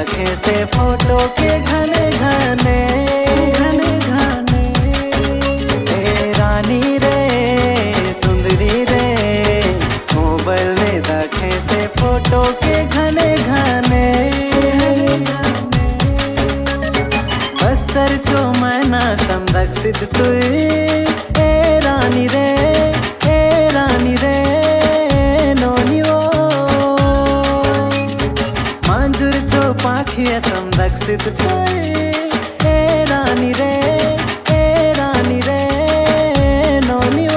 दाखे से फोटो के घने घने घने घने। ए रानी रे सुंदरी रे, मोबाइल में दाखे से फोटो के घने घने। बस्तर चो मैना संरक्षित तुई, ए रानी रे ए रानी रे नोनियो। मांजुर चो पाखिया संरक्षित तुई, ए रानी रे ए रानी रे नोनियो।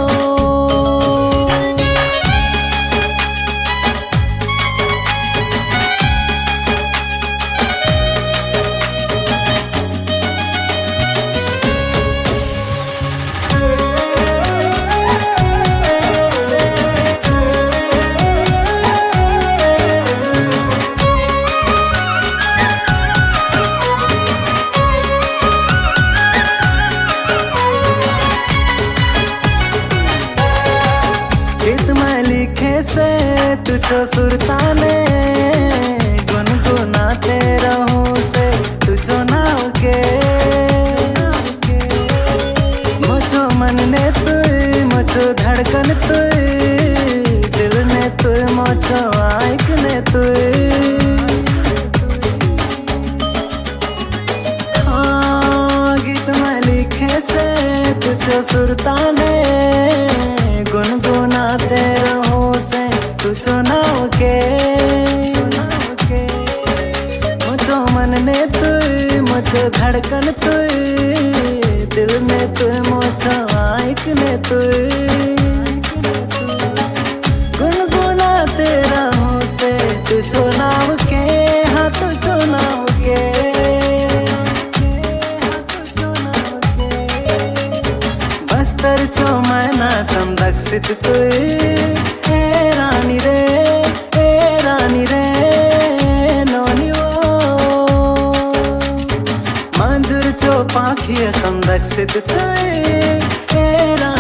गीत में लिखे से तुझो सुरताने, गुनगुनाते रहूं से तुझो नाव के। मुझो मन ने तुई, मुझो धड़कन तुई, दिल ने तुई, मुझो आँख ने तुई। हाँ गीत में लिखे से तुझो सुरताने, गुनगुनाते रहो से तुझो नाव के। मुझो मन ने तुई, मुझो धड़कन तुई, दिल में तुई, मुझो आँख ने तुई। गुनगुनाते रहो से तुझो नाव के, हाँ तुझो नाव के। बस्तर चो मैना संरक्षित तुई, ए रानी रे ए रानी रे नोनियो। मांजुर चो पाखिया संरक्षित तुई, ए रानी